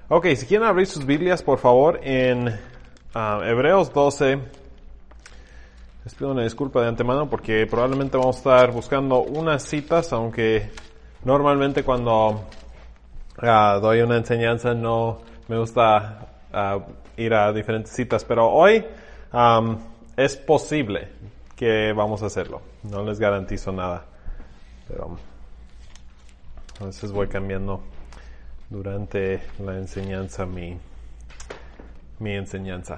Ok, si quieren abrir sus Biblias, por favor, en Hebreos 12. Les pido una disculpa de antemano porque probablemente vamos a estar buscando unas citas, aunque normalmente cuando doy una enseñanza no me gusta ir a diferentes citas, pero hoy es posible que vamos a hacerlo. No les garantizo nada, pero a veces voy cambiando durante la enseñanza mi enseñanza.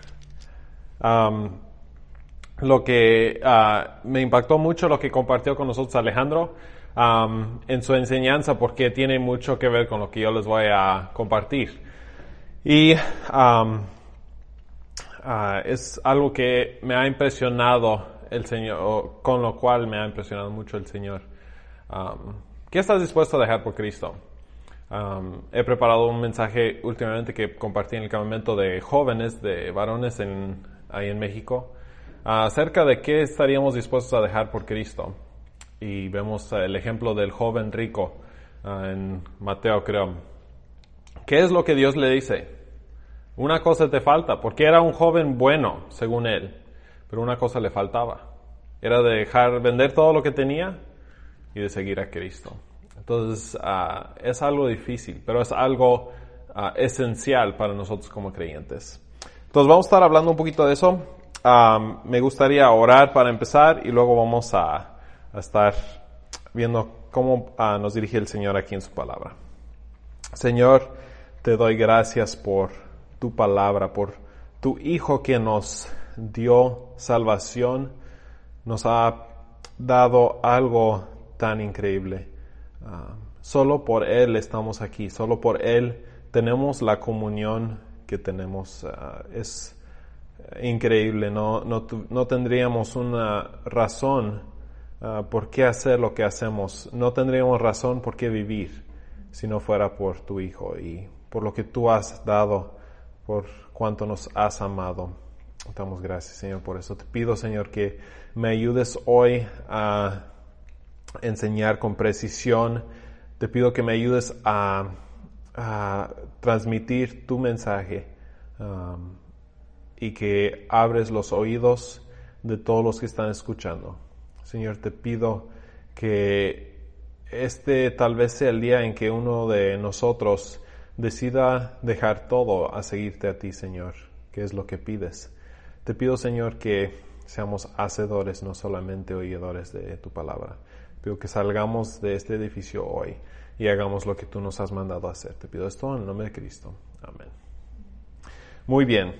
Lo que me impactó mucho lo que compartió con nosotros Alejandro en su enseñanza, porque tiene mucho que ver con lo que yo les voy a compartir. Y es algo que me ha impresionado el Señor, con lo cual me ha impresionado mucho el Señor. ¿Qué estás dispuesto a dejar por Cristo? He preparado un mensaje últimamente que compartí en el campamento de jóvenes, de varones ahí en México, acerca de qué estaríamos dispuestos a dejar por Cristo. Y vemos el ejemplo del joven rico en Mateo, creo. ¿Qué es lo que Dios le dice? Una cosa te falta, porque era un joven bueno, según él, pero una cosa le faltaba. Era de vender todo lo que tenía y de seguir a Cristo. Entonces, es algo difícil, pero es algo esencial para nosotros como creyentes. Entonces, vamos a estar hablando un poquito de eso. Me gustaría orar para empezar y luego vamos a estar viendo cómo nos dirige el Señor aquí en su palabra. Señor, te doy gracias por tu palabra, por tu Hijo que nos dio salvación, nos ha dado algo tan increíble. Solo por Él estamos aquí, solo por Él tenemos la comunión que tenemos. Es increíble, no tendríamos una razón por qué hacer lo que hacemos, no tendríamos razón por qué vivir si no fuera por tu Hijo y por lo que tú has dado, por cuánto nos has amado. Damos gracias, Señor, por eso. Te pido, Señor, que me ayudes hoy a enseñar con precisión. Te pido que me ayudes a transmitir tu mensaje y que abres los oídos de todos los que están escuchando. Señor, te pido que este tal vez sea el día en que uno de nosotros decida dejar todo a seguirte a ti, Señor, que es lo que pides. Te pido, Señor, que seamos hacedores, no solamente oidores de tu palabra. Pido que salgamos de este edificio hoy y hagamos lo que tú nos has mandado a hacer. Te pido esto en el nombre de Cristo. Amén. Muy bien.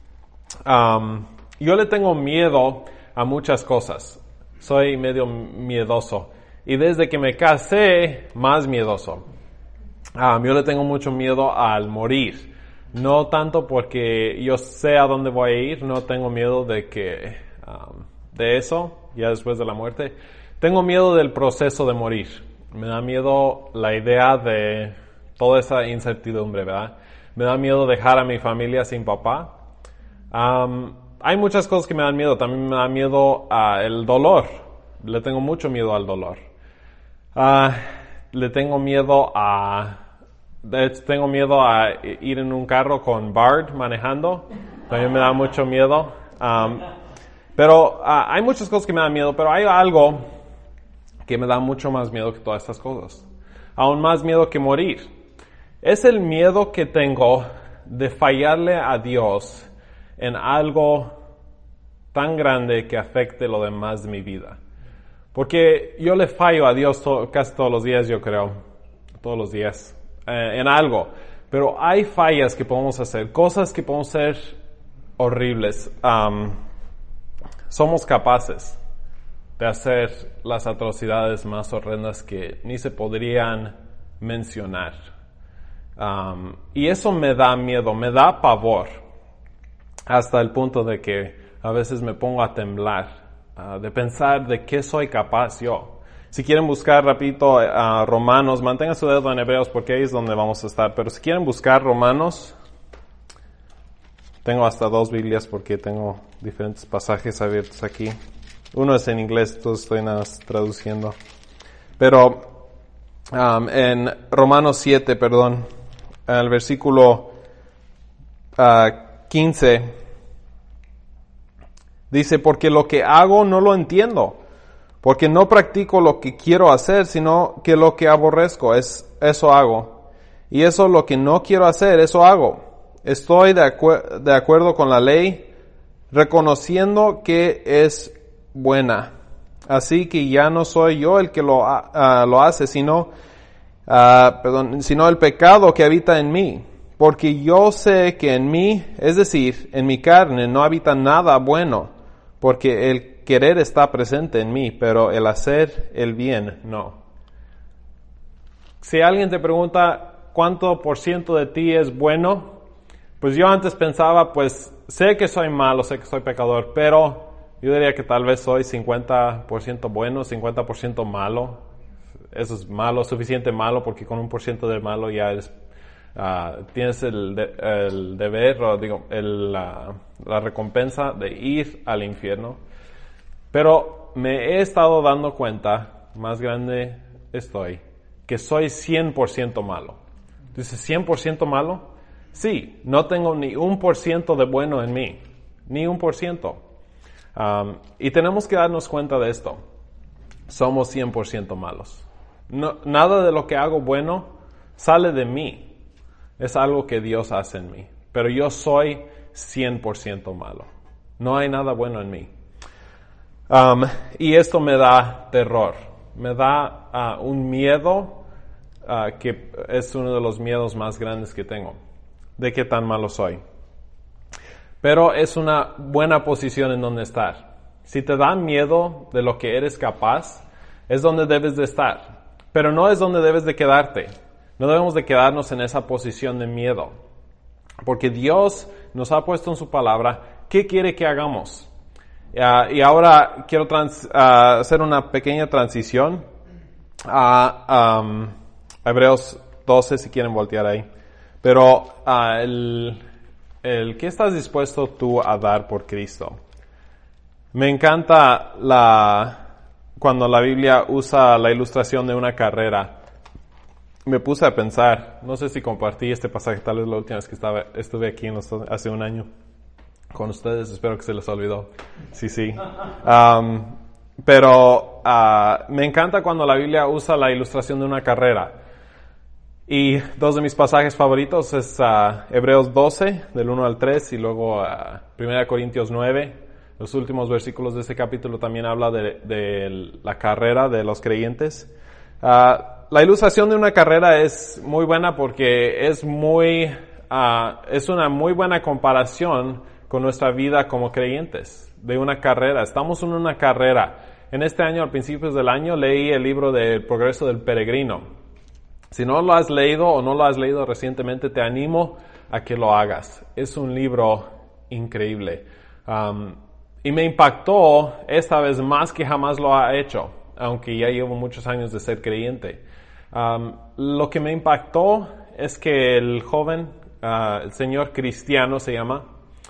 Yo le tengo miedo a muchas cosas. Soy medio miedoso. Y desde que me casé, más miedoso. Yo le tengo mucho miedo al morir. No tanto porque yo sé a dónde voy a ir, no tengo miedo de eso, ya después de la muerte. Tengo miedo del proceso de morir. Me da miedo la idea de toda esa incertidumbre, ¿verdad? Me da miedo dejar a mi familia sin papá. Hay muchas cosas que me dan miedo. También me da miedo el dolor. Le tengo mucho miedo al dolor. Le tengo miedo tengo miedo a ir en un carro con Bard manejando. También me da mucho miedo. Pero hay muchas cosas que me dan miedo, pero hay algo que me da mucho más miedo que todas estas cosas. Aún más miedo que morir. Es el miedo que tengo de fallarle a Dios en algo tan grande que afecte lo demás de mi vida. Porque yo le fallo a Dios casi todos los días, yo creo. Todos los días. En algo. Pero hay fallas que podemos hacer. Cosas que podemos hacer horribles. Somos capaces de hacer las atrocidades más horrendas que ni se podrían mencionar. Y eso me da miedo, me da pavor. Hasta el punto de que a veces me pongo a temblar. De pensar de qué soy capaz yo. Si quieren buscar rapidito Romanos, mantengan su dedo en Hebreos porque ahí es donde vamos a estar. Pero si quieren buscar Romanos, tengo hasta 2 Biblias porque tengo diferentes pasajes abiertos aquí. Uno es en inglés, entonces estoy nada más traduciendo. Pero en Romanos 7, al versículo 15, dice, porque lo que hago no lo entiendo, porque no practico lo que quiero hacer, sino que lo que aborrezco, eso hago. Y eso lo que no quiero hacer, eso hago. Estoy de acuerdo con la ley, reconociendo que es buena. Así que ya no soy yo el que lo hace, sino el pecado que habita en mí. Porque yo sé que en mí, es decir, en mi carne, no habita nada bueno, porque el querer está presente en mí, pero el hacer el bien no. Si alguien te pregunta cuánto por ciento de ti es bueno, pues yo antes pensaba, pues sé que soy malo, sé que soy pecador, pero yo diría que tal vez soy 50% bueno, 50% malo. Eso es malo, suficiente malo, porque con 1% de malo ya eres, tienes el deber, o digo, la recompensa de ir al infierno. Pero me he estado dando cuenta, más grande estoy, que soy 100% malo. Dices, ¿100% malo? Sí, no tengo ni 1% de bueno en mí, ni 1%. Y tenemos que darnos cuenta de esto. Somos 100% malos. No, nada de lo que hago bueno sale de mí. Es algo que Dios hace en mí. Pero yo soy 100% malo. No hay nada bueno en mí. Y esto me da terror. Me da un miedo que es uno de los miedos más grandes que tengo. De qué tan malo soy. Pero es una buena posición en donde estar. Si te da miedo de lo que eres capaz, es donde debes de estar. Pero no es donde debes de quedarte. No debemos de quedarnos en esa posición de miedo. Porque Dios nos ha puesto en su palabra qué quiere que hagamos. Y ahora quiero hacer una pequeña transición a Hebreos 12, si quieren voltear ahí. Pero ¿qué estás dispuesto tú a dar por Cristo? Me encanta cuando la Biblia usa la ilustración de una carrera. Me puse a pensar, no sé si compartí este pasaje, tal vez la última vez que estuve aquí hace un año con ustedes, espero que se les olvidó. Sí. Pero me encanta cuando la Biblia usa la ilustración de una carrera. Y dos de mis pasajes favoritos es Hebreos 12, del 1 al 3, y luego 1 Corintios 9. Los últimos versículos de este capítulo también habla de la carrera de los creyentes. La ilustración de una carrera es muy buena porque es una muy buena comparación con nuestra vida como creyentes, de una carrera. Estamos en una carrera. En este año, a principios del año, leí el libro del Progreso del Peregrino. Si no lo has leído o no lo has leído recientemente, te animo a que lo hagas. Es un libro increíble. Y me impactó esta vez más que jamás lo ha hecho, aunque ya llevo muchos años de ser creyente. Lo que me impactó es que el joven, el señor Cristiano se llama,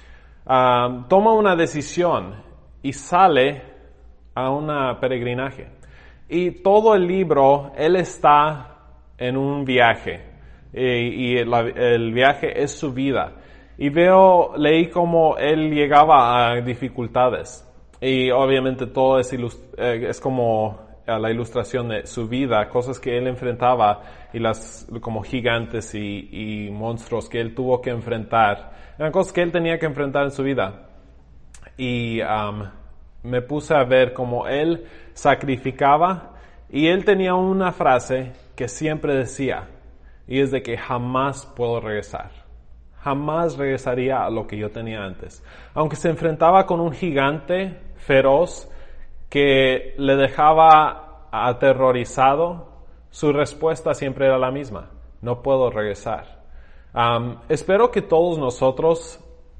toma una decisión y sale a un peregrinaje. Y todo el libro, él está en un viaje, y el viaje es su vida. Y leí cómo él llegaba a dificultades. Y obviamente todo es como la ilustración de su vida, cosas que él enfrentaba, y como gigantes y monstruos que él tuvo que enfrentar. Eran cosas que él tenía que enfrentar en su vida. Y me puse a ver cómo él sacrificaba, y él tenía una frase que siempre decía, y es de que jamás puedo regresar. Jamás regresaría a lo que yo tenía antes. Aunque se enfrentaba con un gigante feroz que le dejaba aterrorizado, su respuesta siempre era la misma: no puedo regresar. Espero que todos nosotros,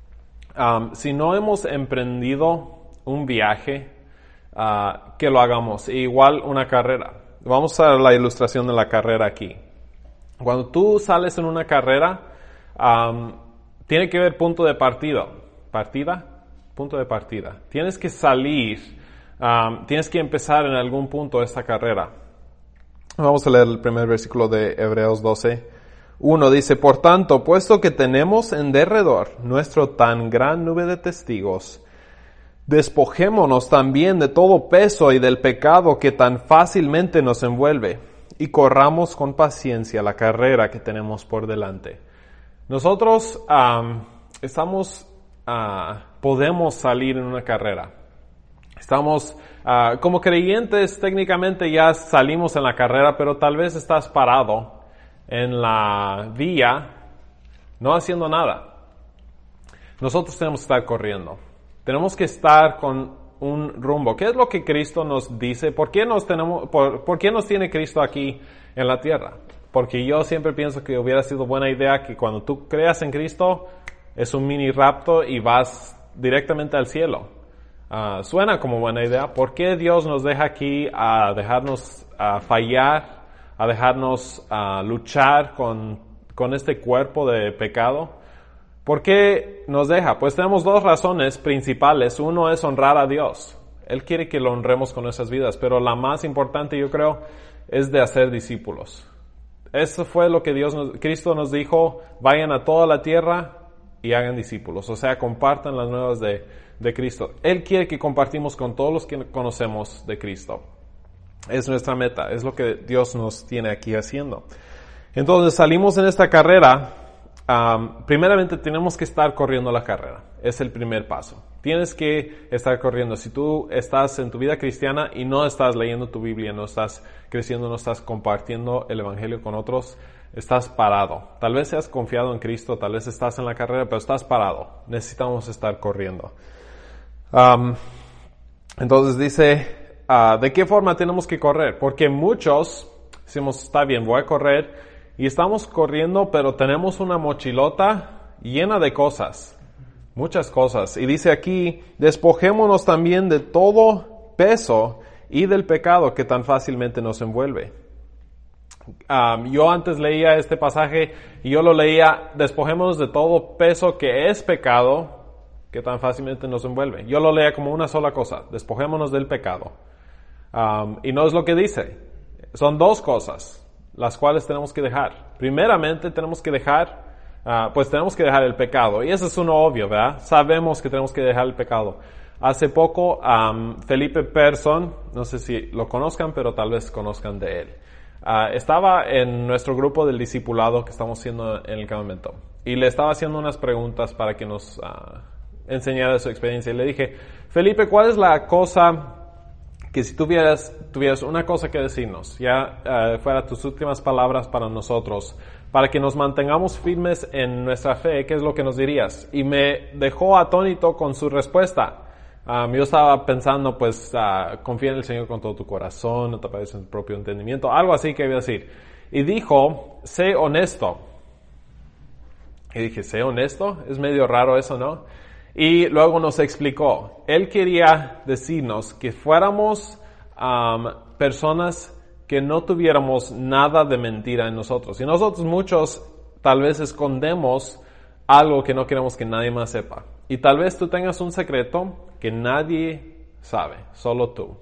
si no hemos emprendido un viaje, que lo hagamos. Igual una carrera. Vamos a la ilustración de la carrera aquí. Cuando tú sales en una carrera, tiene que haber punto de partida. Punto de partida. Tienes que salir, tienes que empezar en algún punto esta carrera. Vamos a leer el primer versículo de Hebreos 12, 1 dice, por tanto, puesto que tenemos en derredor nuestro tan gran nube de testigos, despojémonos también de todo peso y del pecado que tan fácilmente nos envuelve, y corramos con paciencia la carrera que tenemos por delante. Nosotros podemos salir en una carrera. Estamos, como creyentes, técnicamente ya salimos en la carrera, pero tal vez estás parado en la vía, no haciendo nada. Nosotros tenemos que estar corriendo. Tenemos que estar con un rumbo. ¿Qué es lo que Cristo nos dice? ¿Por qué nos tiene Cristo aquí en la tierra? Porque yo siempre pienso que hubiera sido buena idea que cuando tú creas en Cristo, es un mini rapto y vas directamente al cielo. Suena como buena idea. ¿Por qué Dios nos deja aquí a dejarnos fallar, a dejarnos luchar con este cuerpo de pecado? ¿Por qué nos deja? Pues tenemos dos razones principales. Uno es honrar a Dios. Él quiere que lo honremos con nuestras vidas, pero la más importante, yo creo, es de hacer discípulos. Eso fue lo que Cristo nos dijo: vayan a toda la tierra y hagan discípulos. O sea, compartan las nuevas de Cristo. Él quiere que compartimos con todos los que conocemos de Cristo. Es nuestra meta, es lo que Dios nos tiene aquí haciendo. Entonces salimos en esta carrera. Primeramente tenemos que estar corriendo la carrera. Es el primer paso. Tienes que estar corriendo. Si tú estás en tu vida cristiana y no estás leyendo tu Biblia, no estás creciendo, no estás compartiendo el Evangelio con otros, estás parado. Tal vez seas confiado en Cristo, tal vez estás en la carrera, pero estás parado. Necesitamos estar corriendo. Entonces dice, ¿de qué forma tenemos que correr? Porque muchos decimos, está bien, voy a correr. Y estamos corriendo, pero tenemos una mochilota llena de cosas, muchas cosas. Y dice aquí, despojémonos también de todo peso y del pecado que tan fácilmente nos envuelve. Yo antes leía este pasaje y yo lo leía, despojémonos de todo peso que es pecado que tan fácilmente nos envuelve. Yo lo leía como una sola cosa, despojémonos del pecado. Y no es lo que dice, son dos cosas las cuales tenemos que dejar. Primeramente tenemos que dejar el pecado. Y eso es uno obvio, ¿verdad? Sabemos que tenemos que dejar el pecado. Hace poco, Felipe Persson, no sé si lo conozcan, pero tal vez conozcan de él. Estaba en nuestro grupo del discipulado que estamos haciendo en el campamento. Y le estaba haciendo unas preguntas para que nos enseñara su experiencia. Y le dije, Felipe, ¿cuál es la cosa que si tuvieras una cosa que decirnos, ya fuera tus últimas palabras para nosotros, para que nos mantengamos firmes en nuestra fe, qué es lo que nos dirías? Y me dejó atónito con su respuesta. Yo estaba pensando, confía en el Señor con todo tu corazón, no te apoyes en tu propio entendimiento, algo así que iba a decir. Y dijo, sé honesto. Y dije, ¿sé honesto? Es medio raro eso, ¿no? Y luego nos explicó, él quería decirnos que fuéramos personas que no tuviéramos nada de mentira en nosotros. Y nosotros muchos tal vez escondemos algo que no queremos que nadie más sepa. Y tal vez tú tengas un secreto que nadie sabe, solo tú.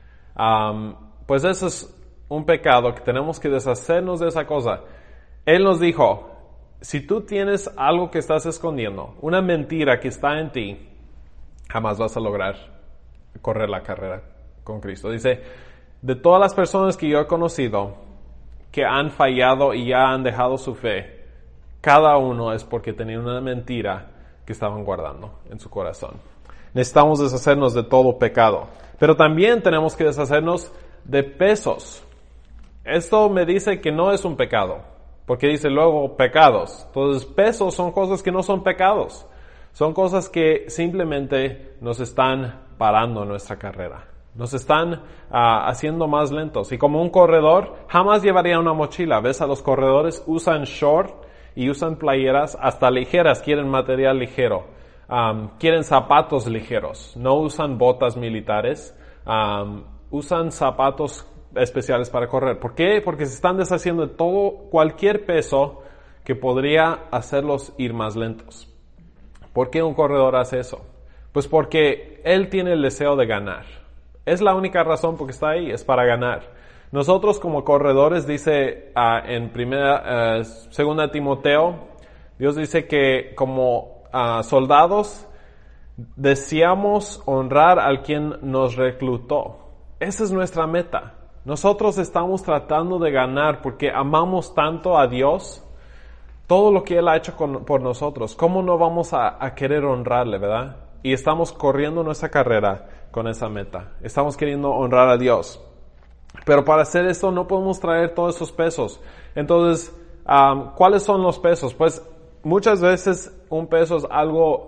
Pues eso es un pecado que tenemos que deshacernos de esa cosa. Él nos dijo, si tú tienes algo que estás escondiendo, una mentira que está en ti, jamás vas a lograr correr la carrera con Cristo. Dice, de todas las personas que yo he conocido que han fallado y ya han dejado su fe, cada uno es porque tenía una mentira que estaban guardando en su corazón. Necesitamos deshacernos de todo pecado, pero también tenemos que deshacernos de pesos. Esto me dice que no es un pecado. Porque dice luego pecados. Entonces pesos son cosas que no son pecados. Son cosas que simplemente nos están parando en nuestra carrera. Nos están haciendo más lentos. Y como un corredor jamás llevaría una mochila. ¿Ves? A los corredores usan short y usan playeras hasta ligeras. Quieren material ligero. Quieren zapatos ligeros. No usan botas militares. Usan zapatos especiales para correr. ¿Por qué? Porque se están deshaciendo de cualquier peso que podría hacerlos ir más lentos. ¿Por qué un corredor hace eso? Pues porque él tiene el deseo de ganar. Es la única razón por que está ahí, es para ganar. Nosotros como corredores, dice en segunda Timoteo, Dios dice que como soldados deseamos honrar al quien nos reclutó. Esa es nuestra meta. Nosotros estamos tratando de ganar porque amamos tanto a Dios, todo lo que Él ha hecho por nosotros. ¿Cómo no vamos a querer honrarle, verdad? Y estamos corriendo nuestra carrera con esa meta. Estamos queriendo honrar a Dios. Pero para hacer esto no podemos traer todos esos pesos. Entonces, ¿cuáles son los pesos? Pues muchas veces un peso es algo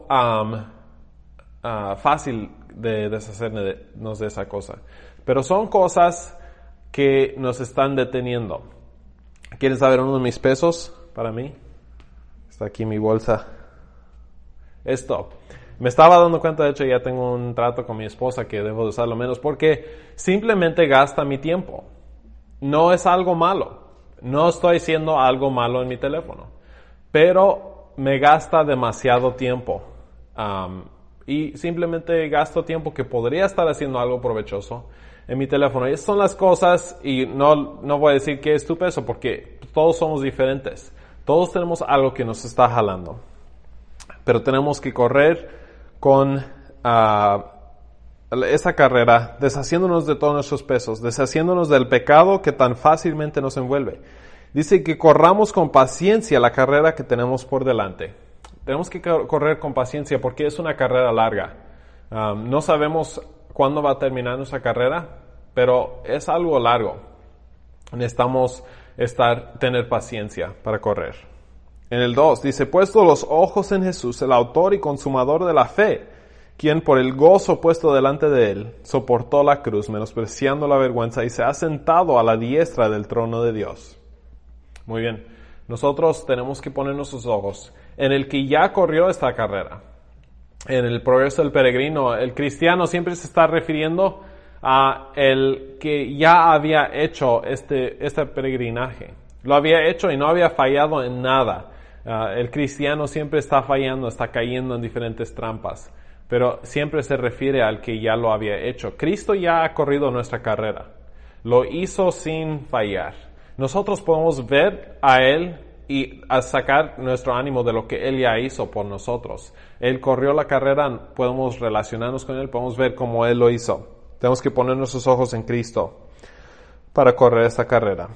fácil de deshacernos de esa cosa. Pero son cosas que nos están deteniendo. ¿Quieren saber uno de mis pesos para mí? Está aquí mi bolsa. Esto. Me estaba dando cuenta, de hecho, ya tengo un trato con mi esposa que debo de usarlo menos porque simplemente gasta mi tiempo. No es algo malo. No estoy haciendo algo malo en mi teléfono. Pero me gasta demasiado tiempo. Y simplemente gasto tiempo que podría estar haciendo algo provechoso en mi teléfono. Y esas son las cosas, y no voy a decir que es tu peso porque todos somos diferentes. Todos tenemos algo que nos está jalando. Pero tenemos que correr con esa carrera, deshaciéndonos de todos nuestros pesos, deshaciéndonos del pecado que tan fácilmente nos envuelve. Dice que corramos con paciencia la carrera que tenemos por delante. Tenemos que correr con paciencia porque es una carrera larga. No sabemos cuándo va a terminar nuestra carrera, pero es algo largo. Necesitamos tener paciencia para correr. En el 2 dice, puesto los ojos en Jesús, el autor y consumador de la fe, quien por el gozo puesto delante de él, soportó la cruz, menospreciando la vergüenza, y se ha sentado a la diestra del trono de Dios. Muy bien, nosotros tenemos que poner nuestros ojos en el que ya corrió esta carrera. En el progreso del peregrino, el cristiano siempre se está refiriendo a el que ya había hecho este peregrinaje. Lo había hecho y no había fallado en nada. El cristiano siempre está fallando, está cayendo en diferentes trampas, pero siempre se refiere al que ya lo había hecho. Cristo ya ha corrido nuestra carrera. Lo hizo sin fallar. Nosotros podemos ver a Él y a sacar nuestro ánimo de lo que Él ya hizo por nosotros. Él corrió la carrera, podemos relacionarnos con Él, podemos ver cómo Él lo hizo. Tenemos que poner nuestros ojos en Cristo para correr esta carrera.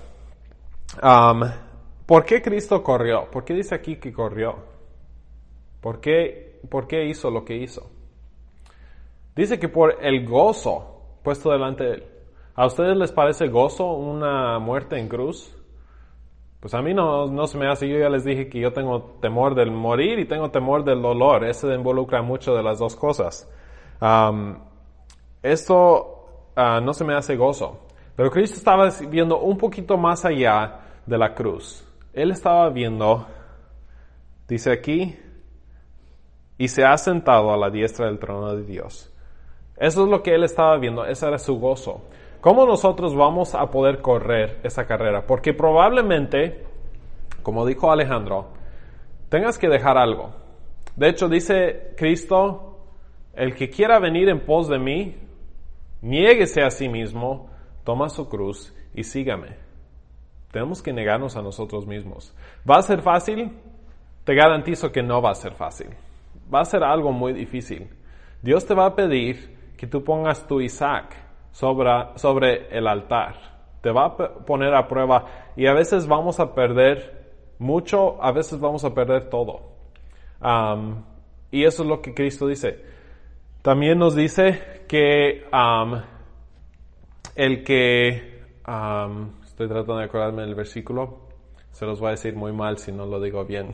¿Por qué Cristo corrió? ¿Por qué dice aquí que corrió? ¿Por qué hizo lo que hizo? Dice que por el gozo puesto delante de Él. ¿A ustedes les parece gozo una muerte en cruz? Pues a mí no se me hace. Yo ya les dije que yo tengo temor del morir y tengo temor del dolor. Ese involucra mucho de las dos cosas. Esto no se me hace gozo. Pero Cristo estaba viendo un poquito más allá de la cruz. Él estaba viendo, dice aquí, y se ha sentado a la diestra del trono de Dios. Eso es lo que Él estaba viendo, ese era su gozo. ¿Cómo nosotros vamos a poder correr esa carrera? Porque probablemente, como dijo Alejandro, tengas que dejar algo. De hecho, dice Cristo, el que quiera venir en pos de mí, niéguese a sí mismo, toma su cruz y sígame. Tenemos que negarnos a nosotros mismos. ¿Va a ser fácil? Te garantizo que no va a ser fácil. Va a ser algo muy difícil. Dios te va a pedir que tú pongas tu Isaac sobre el altar. Te va a poner a prueba y a veces vamos a perder mucho, a veces vamos a perder todo. Y eso es lo que Cristo dice. También nos dice que estoy tratando de acordarme del versículo. Se los voy a decir muy mal si no lo digo bien.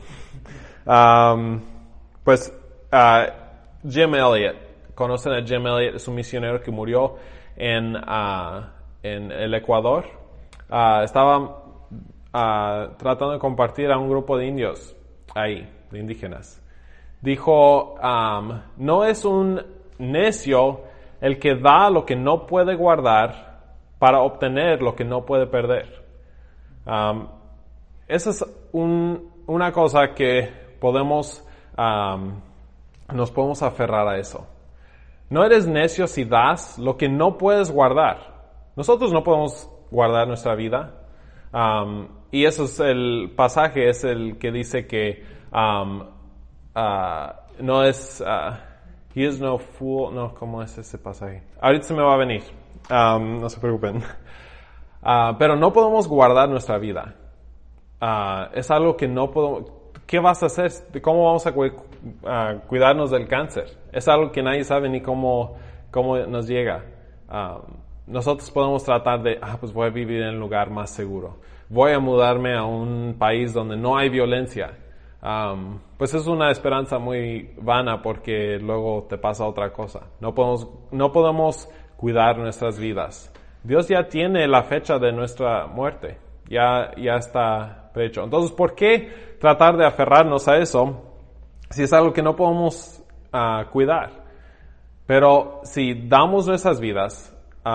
Jim Elliot. ¿Conocen a Jim Elliot? Es un misionero que murió en el Ecuador. Estaba tratando de compartir a un grupo de indios ahí, de indígenas. Dijo, no es un necio el que da lo que no puede guardar para obtener lo que no puede perder. Esa es una cosa que nos podemos aferrar a eso. No eres necio si das lo que no puedes guardar. Nosotros no podemos guardar nuestra vida. Y eso es el pasaje, es el que dice que no es... he is no fool. No, ¿cómo es ese pasaje? Ahorita se me va a venir. No se preocupen. Pero no podemos guardar nuestra vida. Es algo que no podemos... ¿Qué vas a hacer? ¿Cómo vamos a cuidarnos del cáncer? Es algo que nadie sabe ni cómo nos llega. Nosotros podemos tratar de, pues voy a vivir en un lugar más seguro. Voy a mudarme a un país donde no hay violencia. Pues es una esperanza muy vana porque luego te pasa otra cosa. No podemos cuidar nuestras vidas. Dios ya tiene la fecha de nuestra muerte. Ya está prehecho. Entonces, ¿por qué tratar de aferrarnos a eso si es algo que no podemos cuidar? Pero si damos nuestras vidas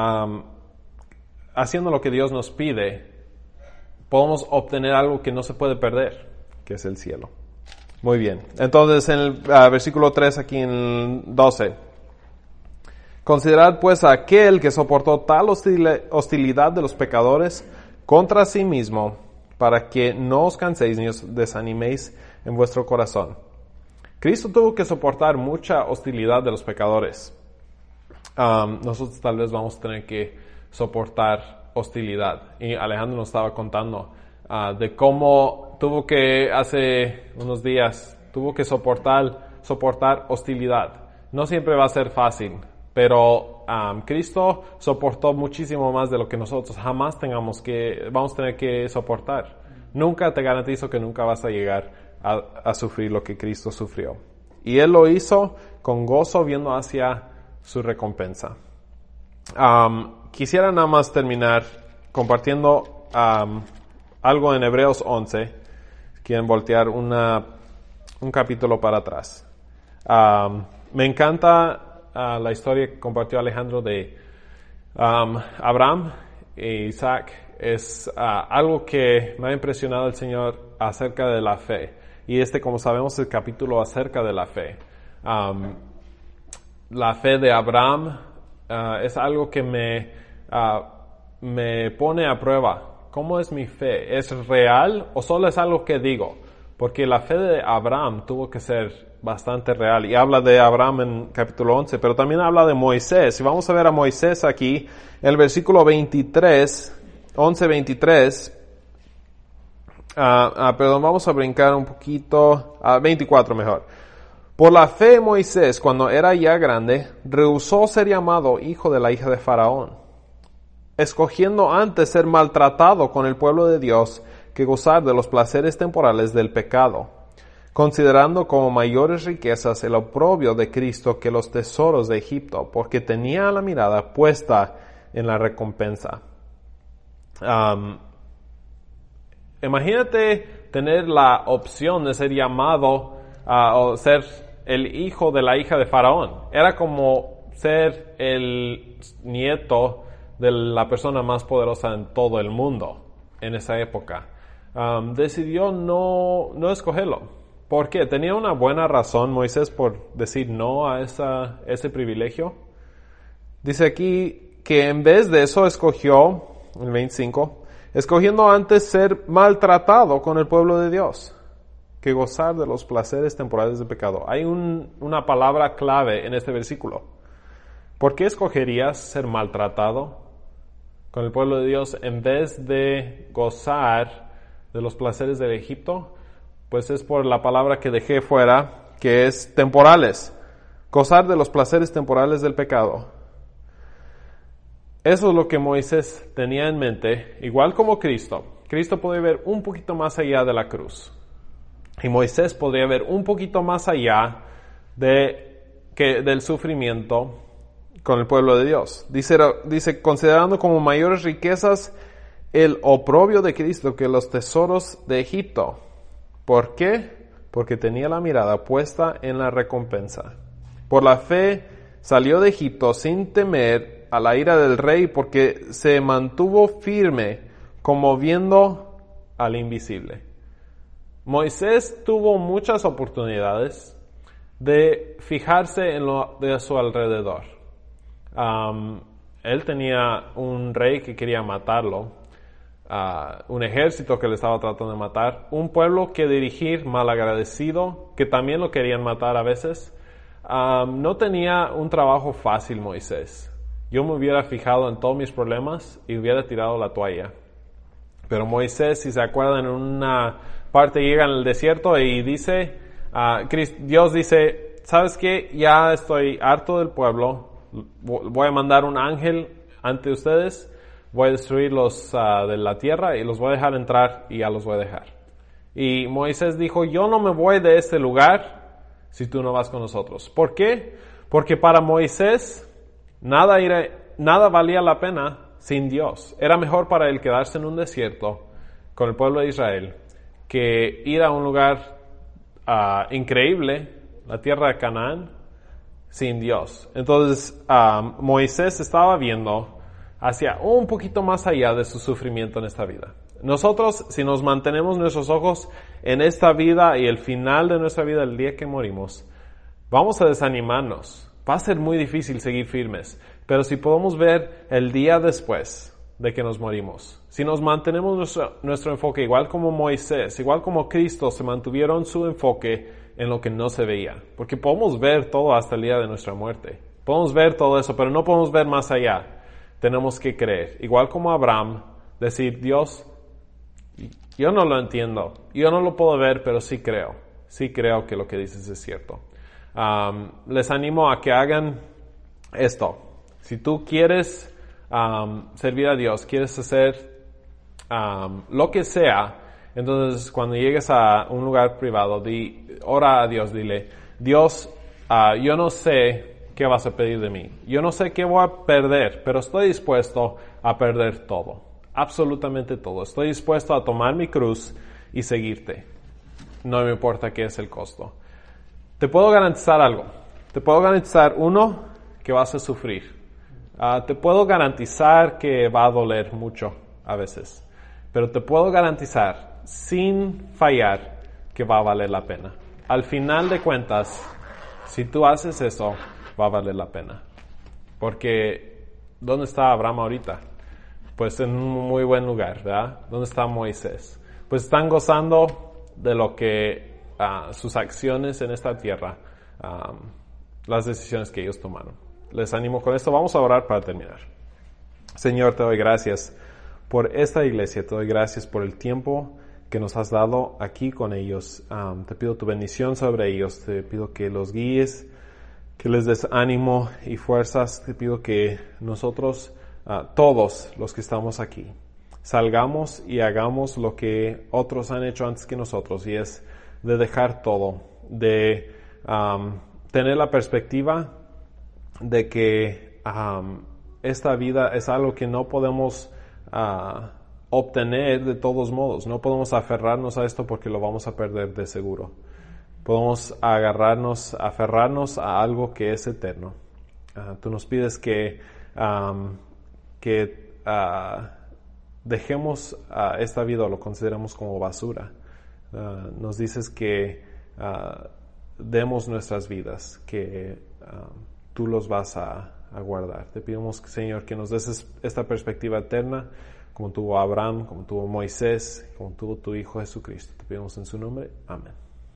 haciendo lo que Dios nos pide, podemos obtener algo que no se puede perder, que es el cielo. Muy bien. Entonces, en el versículo 3, aquí en el 12. Considerad pues a aquel que soportó tal hostilidad de los pecadores contra sí mismo, para que no os canséis ni os desaniméis en vuestro corazón. Cristo tuvo que soportar mucha hostilidad de los pecadores. Nosotros tal vez vamos a tener que soportar hostilidad. Y Alejandro nos estaba contando de cómo tuvo que, hace unos días, tuvo que soportar hostilidad. No siempre va a ser fácil, pero Cristo soportó muchísimo más de lo que nosotros jamás vamos a tener que soportar. Nunca te garantizo que nunca vas a llegar a sufrir lo que Cristo sufrió. Y Él lo hizo con gozo viendo hacia su recompensa. Quisiera nada más terminar compartiendo algo en Hebreos 11. Quieren voltear un capítulo para atrás. Me encanta la historia que compartió Alejandro de Abraham e Isaac. Es algo que me ha impresionado el Señor acerca de la fe. Y como sabemos, el capítulo acerca de la fe. La fe de Abraham es algo que me pone a prueba. ¿Cómo es mi fe? ¿Es real o solo es algo que digo? Porque la fe de Abraham tuvo que ser bastante real. Y habla de Abraham en capítulo 11, pero también habla de Moisés. Y vamos a ver a Moisés aquí, en el versículo 23, 11:23. Perdón, vamos a brincar un poquito, 24 mejor. Por la fe Moisés, cuando era ya grande, rehusó ser llamado hijo de la hija de Faraón, escogiendo antes ser maltratado con el pueblo de Dios que gozar de los placeres temporales del pecado, considerando como mayores riquezas el oprobio de Cristo que los tesoros de Egipto, porque tenía la mirada puesta en la recompensa. Imagínate tener la opción de ser llamado o ser el hijo de la hija de Faraón. Era como ser el nieto de la persona más poderosa en todo el mundo en esa época. Decidió no escogerlo. ¿Por qué? ¿Tenía una buena razón Moisés por decir no a ese privilegio? Dice aquí que en vez de eso escogió, el 25, escogiendo antes ser maltratado con el pueblo de Dios que gozar de los placeres temporales del pecado. Hay una palabra clave en este versículo. ¿Por qué escogerías ser maltratado con el pueblo de Dios en vez de gozar de los placeres del Egipto? Pues es por la palabra que dejé fuera, que es temporales. Gozar de los placeres temporales del pecado. Eso es lo que Moisés tenía en mente, igual como Cristo. Cristo podía ver un poquito más allá de la cruz. Y Moisés podría ver un poquito más allá del sufrimiento con el pueblo de Dios. Dice, considerando como mayores riquezas el oprobio de Cristo que los tesoros de Egipto. ¿Por qué? Porque tenía la mirada puesta en la recompensa. Por la fe salió de Egipto sin temer a la ira del rey, porque se mantuvo firme como viendo al invisible. Moisés tuvo muchas oportunidades de fijarse en lo de su alrededor. él tenía un rey que quería matarlo, un ejército que le estaba tratando de matar, un pueblo que dirigir malagradecido, que también lo querían matar a veces. No tenía un trabajo fácil Moisés. Yo me hubiera fijado en todos mis problemas y hubiera tirado la toalla. Pero Moisés, si se acuerdan, en una parte llega en el desierto y dice, Dios dice, ¿sabes qué? Ya estoy harto del pueblo, voy a mandar un ángel ante ustedes, voy a destruirlos de la tierra y los voy a dejar entrar y ya los voy a dejar. Y Moisés dijo, yo no me voy de este lugar si tú no vas con nosotros. ¿Por qué? Porque para Moisés nada valía la pena sin Dios. Era mejor para él quedarse en un desierto con el pueblo de Israel que ir a un lugar increíble, la tierra de Canaán, sin Dios. Entonces Moisés estaba viendo hacia un poquito más allá de su sufrimiento en esta vida. Nosotros, si nos mantenemos nuestros ojos en esta vida y el final de nuestra vida, el día que morimos, vamos a desanimarnos. Va a ser muy difícil seguir firmes. Pero si podemos ver el día después de que nos morimos, si nos mantenemos nuestro enfoque, igual como Moisés, igual como Cristo, se mantuvieron su enfoque en lo que no se veía. Porque podemos ver todo hasta el día de nuestra muerte. Podemos ver todo eso, pero no podemos ver más allá. Tenemos que creer. Igual como Abraham, decir, Dios, yo no lo entiendo, yo no lo puedo ver, pero sí creo que lo que dices es cierto. Les animo a que hagan esto. Si tú quieres servir a Dios, quieres hacer lo que sea, entonces cuando llegues a un lugar privado, ora a Dios, dile, Dios, yo no sé qué vas a pedir de mí, yo no sé qué voy a perder, pero estoy dispuesto a perder todo. Absolutamente todo. Estoy dispuesto a tomar mi cruz y seguirte. No me importa qué es el costo. Te puedo garantizar algo. Te puedo garantizar, uno, que vas a sufrir. Te puedo garantizar que va a doler mucho a veces. Pero te puedo garantizar, sin fallar, que va a valer la pena. Al final de cuentas, si tú haces eso, va a valer la pena. Porque, ¿dónde está Abraham ahorita? Pues en un muy buen lugar, ¿verdad? ¿Dónde está Moisés? Pues están gozando de lo que sus acciones en esta tierra, las decisiones que ellos tomaron. Les animo con esto. Vamos a orar para terminar. Señor, te doy gracias por esta iglesia. Te doy gracias por el tiempo que nos has dado aquí con ellos. Te pido tu bendición sobre ellos. Te pido que los guíes, que les des ánimo y fuerzas. Te pido que nosotros, todos los que estamos aquí, salgamos y hagamos lo que otros han hecho antes que nosotros, y es de dejar todo, de tener la perspectiva de que esta vida es algo que no podemos obtener de todos modos. No podemos aferrarnos a esto porque lo vamos a perder de seguro. Podemos aferrarnos a algo que es eterno. Tú nos pides que dejemos esta vida o lo consideremos como basura. Nos dices que demos nuestras vidas, que tú los vas a guardar. Te pedimos, Señor, que nos des esta perspectiva eterna, como tuvo Abraham, como tuvo Moisés, como tuvo tu Hijo Jesucristo. Te pedimos en su nombre. Amén.